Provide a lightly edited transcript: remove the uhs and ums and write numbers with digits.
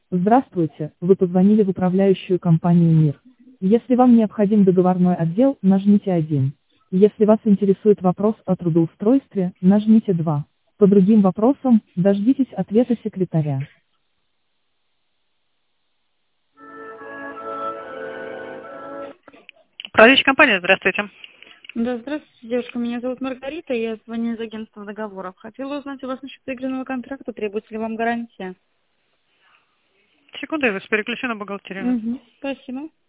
Здравствуйте, вы позвонили в управляющую компанию «Мир». Если вам необходим договорной отдел, нажмите 1. Если вас интересует вопрос о трудоустройстве, нажмите 2. По другим вопросам, дождитесь ответа секретаря. Управляющая компания, здравствуйте. Да, здравствуйте, девушка. Меня зовут Маргарита, я звоню из агентства договоров. Хотела узнать у вас насчет игренного контракта, требуется ли вам гарантия? Секунду, я вас переключу на бухгалтерию. Угу, спасибо.